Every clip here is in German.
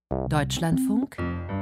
Deutschlandfunk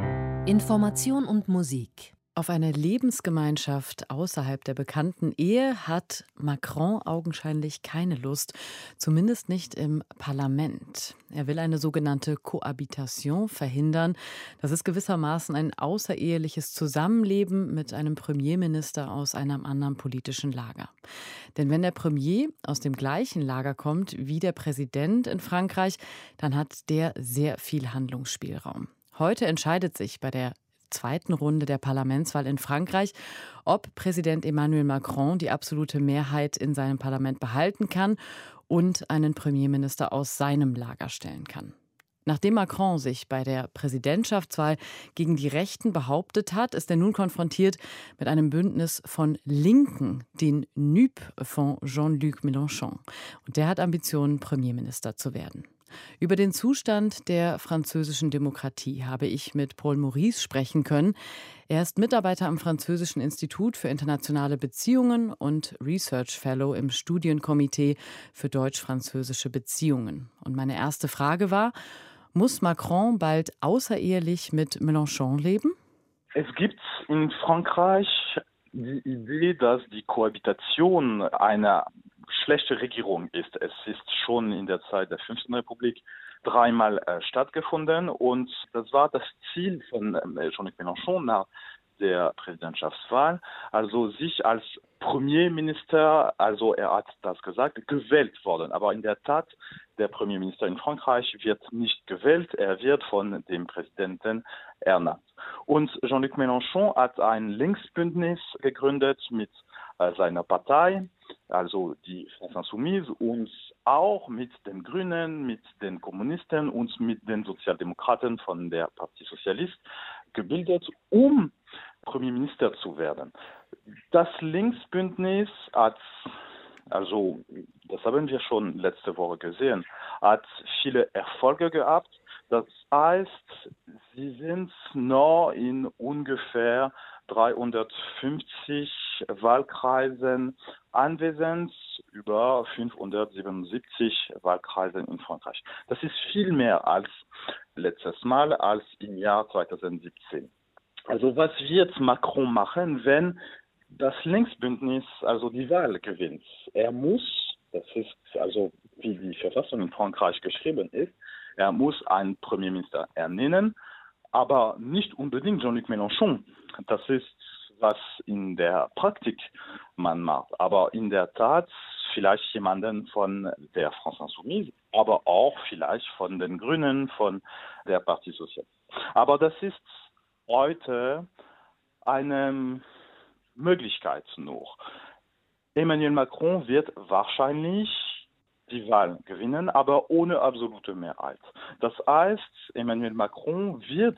Information und Musik. Auf eine Lebensgemeinschaft außerhalb der bekannten Ehe hat Macron augenscheinlich keine Lust, zumindest nicht im Parlament. Er will eine sogenannte Cohabitation verhindern. Das ist gewissermaßen ein außereheliches Zusammenleben mit einem Premierminister aus einem anderen politischen Lager. Denn wenn der Premier aus dem gleichen Lager kommt wie der Präsident in Frankreich, dann hat der sehr viel Handlungsspielraum. Heute entscheidet sich bei der zweiten Runde der Parlamentswahl in Frankreich, ob Präsident Emmanuel Macron die absolute Mehrheit in seinem Parlament behalten kann und einen Premierminister aus seinem Lager stellen kann. Nachdem Macron sich bei der Präsidentschaftswahl gegen die Rechten behauptet hat, ist er nun konfrontiert mit einem Bündnis von Linken, den NUP von Jean-Luc Mélenchon. Und der hat Ambitionen, Premierminister zu werden. Über den Zustand der französischen Demokratie habe ich mit Paul Maurice sprechen können. Er ist Mitarbeiter am Französischen Institut für internationale Beziehungen und Research Fellow im Studienkomitee für deutsch-französische Beziehungen. Und meine erste Frage war: Muss Macron bald außerehelich mit Mélenchon leben? Es gibt in Frankreich die Idee, dass die Kohabitation eine schlechte Regierung ist. Es ist schon in der Zeit der Fünften Republik dreimal stattgefunden und das war das Ziel von Jean-Luc Mélenchon nach der Präsidentschaftswahl, also sich als Premierminister, also er hat das gesagt, gewählt worden. Aber in der Tat, der Premierminister in Frankreich wird nicht gewählt, er wird von dem Präsidenten ernannt. Und Jean-Luc Mélenchon hat ein Linksbündnis gegründet mit seiner Partei, also die France Insoumise, und auch mit den Grünen, mit den Kommunisten und mit den Sozialdemokraten von der Parti Socialiste gebildet, um Premierminister zu werden. Das Linksbündnis hat, also das haben wir schon letzte Woche gesehen, hat viele Erfolge gehabt. Das heißt, sie sind noch in ungefähr 350 Wahlkreisen anwesend, über 577 Wahlkreisen in Frankreich. Das ist viel mehr als letztes Mal, als im Jahr 2017. Also was wird Macron machen, wenn das Linksbündnis also die Wahl gewinnt? Er muss, das ist also wie die Verfassung in Frankreich geschrieben ist, er muss einen Premierminister ernennen, aber nicht unbedingt Jean-Luc Mélenchon. Das ist, was in der Praktik man macht. Aber in der Tat vielleicht jemanden von der France Insoumise, aber auch vielleicht von den Grünen, von der Parti Socialiste. Aber das ist heute eine Möglichkeit noch. Emmanuel Macron wird wahrscheinlich die Wahl gewinnen, aber ohne absolute Mehrheit. Das heißt, Emmanuel Macron wird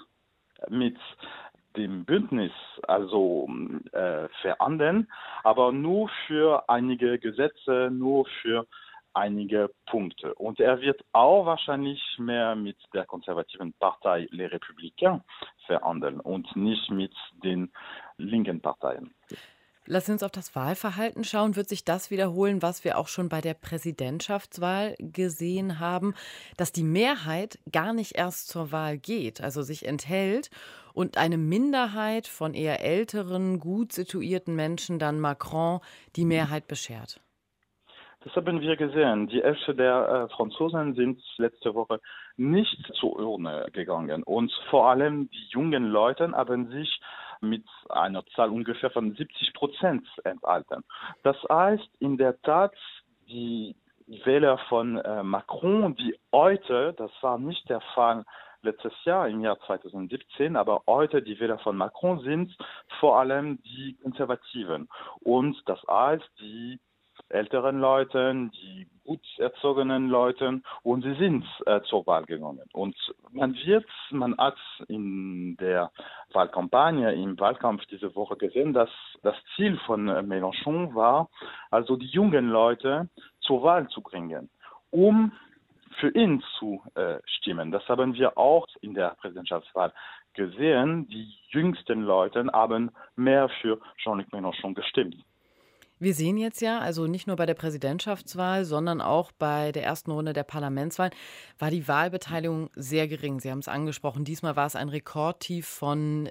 mit dem Bündnis also verhandeln, aber nur für einige Gesetze, nur für einige Punkte. Und er wird auch wahrscheinlich mehr mit der konservativen Partei Les Républicains verhandeln und nicht mit den linken Parteien. Lass uns auf das Wahlverhalten schauen. Wird sich das wiederholen, was wir auch schon bei der Präsidentschaftswahl gesehen haben, dass die Mehrheit gar nicht erst zur Wahl geht, also sich enthält und eine Minderheit von eher älteren, gut situierten Menschen dann Macron die Mehrheit beschert? Das haben wir gesehen. Die Hälfte der Franzosen sind letzte Woche nicht zur Urne gegangen. Und vor allem die jungen Leute haben sich mit einer Zahl ungefähr von 70% enthalten. Das heißt, in der Tat, die Wähler von Macron, die heute, das war nicht der Fall letztes Jahr, im Jahr 2017, aber heute die Wähler von Macron sind vor allem die Konservativen. Und das heißt, die älteren Leuten, die gut erzogenen Leuten, und sie sind zur Wahl gegangen. Und man hat in der Wahlkampagne, im Wahlkampf diese Woche gesehen, dass das Ziel von Mélenchon war, also die jungen Leute zur Wahl zu bringen, um für ihn zu stimmen. Das haben wir auch in der Präsidentschaftswahl gesehen. Die jüngsten Leute haben mehr für Jean-Luc Mélenchon gestimmt. Wir sehen jetzt ja, also nicht nur bei der Präsidentschaftswahl, sondern auch bei der ersten Runde der Parlamentswahl war die Wahlbeteiligung sehr gering. Sie haben es angesprochen, diesmal war es ein Rekordtief von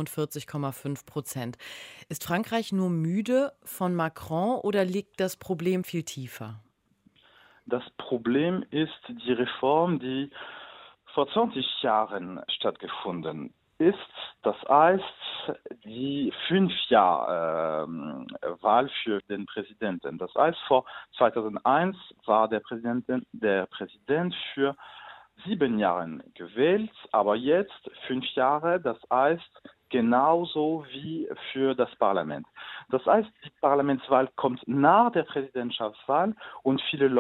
47,5%. Ist Frankreich nur müde von Macron oder liegt das Problem viel tiefer? Das Problem ist die Reform, die vor 20 Jahren stattgefunden ist. Das heißt, die 5 Jahre Wahl für den Präsidenten. Das heißt, vor 2001 war der Präsident für 7 Jahren gewählt, aber jetzt 5 Jahre, das heißt genauso wie für das Parlament. Das heißt, die Parlamentswahl kommt nach der Präsidentschaftswahl und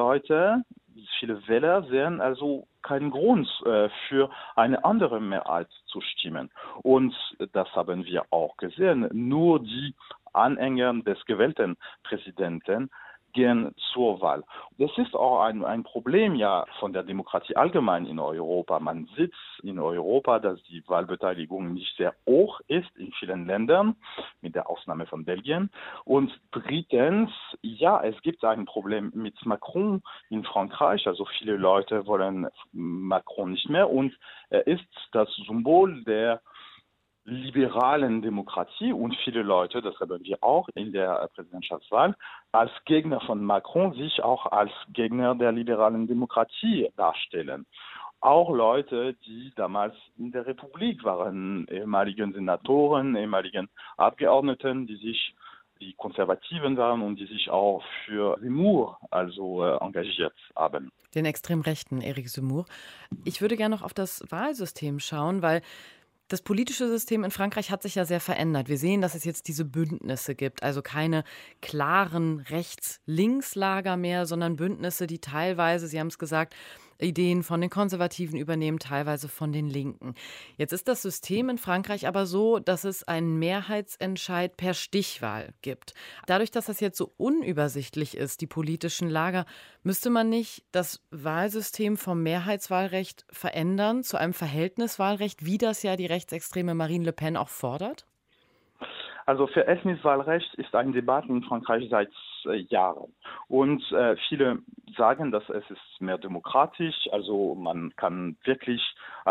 viele Wähler sehen also keinen Grund für eine andere Mehrheit zu stimmen. Und das haben wir auch gesehen. Nur die Anhänger des gewählten Präsidenten gehen zur Wahl. Das ist auch ein Problem ja von der Demokratie allgemein in Europa. Man sieht in Europa, dass die Wahlbeteiligung nicht sehr hoch ist in vielen Ländern, mit der Ausnahme von Belgien. Und drittens, ja, es gibt ein Problem mit Macron in Frankreich. Also viele Leute wollen Macron nicht mehr und er ist das Symbol der liberalen Demokratie und viele Leute, das haben wir auch in der Präsidentschaftswahl, als Gegner von Macron sich auch als Gegner der liberalen Demokratie darstellen. Auch Leute, die damals in der Republik waren, ehemaligen Senatoren, ehemaligen Abgeordneten, die Konservativen waren und die sich auch für Zemmour engagiert haben. Den extrem rechten Éric Zemmour. Ich würde gerne noch auf das Wahlsystem schauen, weil das politische System in Frankreich hat sich ja sehr verändert. Wir sehen, dass es jetzt diese Bündnisse gibt, also keine klaren Rechts-Links-Lager mehr, sondern Bündnisse, die teilweise, Sie haben es gesagt, Ideen von den Konservativen übernehmen, teilweise von den Linken. Jetzt ist das System in Frankreich aber so, dass es einen Mehrheitsentscheid per Stichwahl gibt. Dadurch, dass das jetzt so unübersichtlich ist, die politischen Lager, müsste man nicht das Wahlsystem vom Mehrheitswahlrecht verändern zu einem Verhältniswahlrecht, wie das ja die rechtsextreme Marine Le Pen auch fordert? Also Verhältniswahlrecht ist eine Debatte in Frankreich seit Jahren. Und viele sagen, dass es ist mehr demokratisch, also man kann wirklich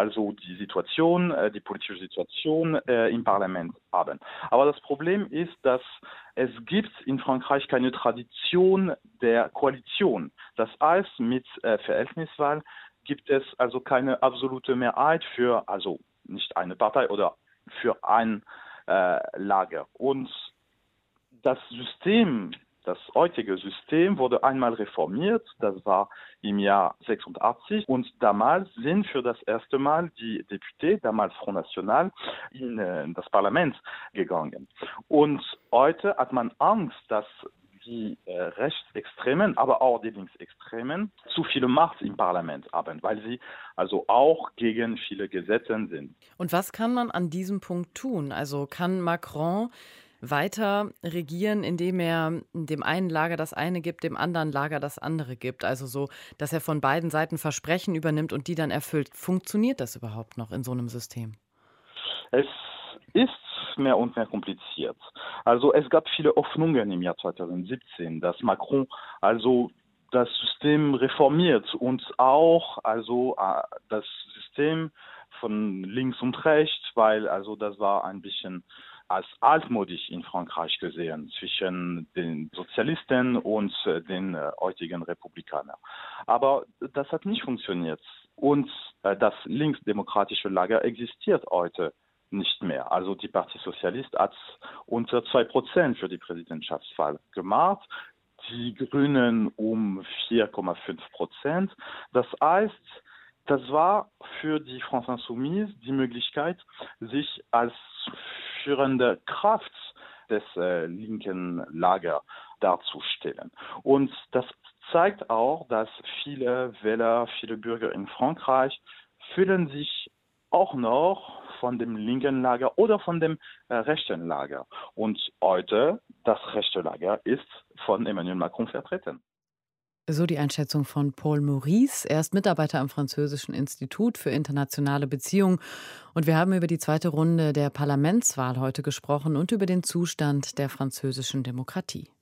die politische Situation im Parlament haben. Aber das Problem ist, dass es gibt in Frankreich keine Tradition der Koalition. Das heißt, mit Verhältniswahl gibt es also keine absolute Mehrheit für, also nicht eine Partei oder für ein Lager. Und das heutige System wurde einmal reformiert, das war im Jahr 86 und damals sind für das erste Mal die Deputés, damals Front National, in das Parlament gegangen. Und heute hat man Angst, dass die Rechtsextremen, aber auch die Linksextremen zu viel Macht im Parlament haben, weil sie also auch gegen viele Gesetze sind. Und was kann man an diesem Punkt tun? Also kann Macron weiter regieren, indem er dem einen Lager das eine gibt, dem anderen Lager das andere gibt? Also so, dass er von beiden Seiten Versprechen übernimmt und die dann erfüllt. Funktioniert das überhaupt noch in so einem System? Es ist mehr und mehr kompliziert. Also es gab viele Hoffnungen im Jahr 2017, dass Macron also das System reformiert und auch das System von links und rechts, weil also das war ein bisschen als altmodisch in Frankreich gesehen zwischen den Sozialisten und den heutigen Republikanern. Aber das hat nicht funktioniert. Und das linksdemokratische Lager existiert heute nicht mehr. Also die Partie Sozialist hat unter 2% für die Präsidentschaftswahl gemacht, die Grünen um 4,5%. Das heißt, das war für die France Insoumise die Möglichkeit, sich als führende Kraft des linken Lagers darzustellen. Und das zeigt auch, dass viele Wähler, viele Bürger in Frankreich fühlen sich auch noch von dem linken Lager oder von dem rechten Lager. Und heute, das rechte Lager ist von Emmanuel Macron vertreten. So die Einschätzung von Paul Maurice. Er ist Mitarbeiter am Französischen Institut für internationale Beziehungen. Und wir haben über die zweite Runde der Parlamentswahl heute gesprochen und über den Zustand der französischen Demokratie.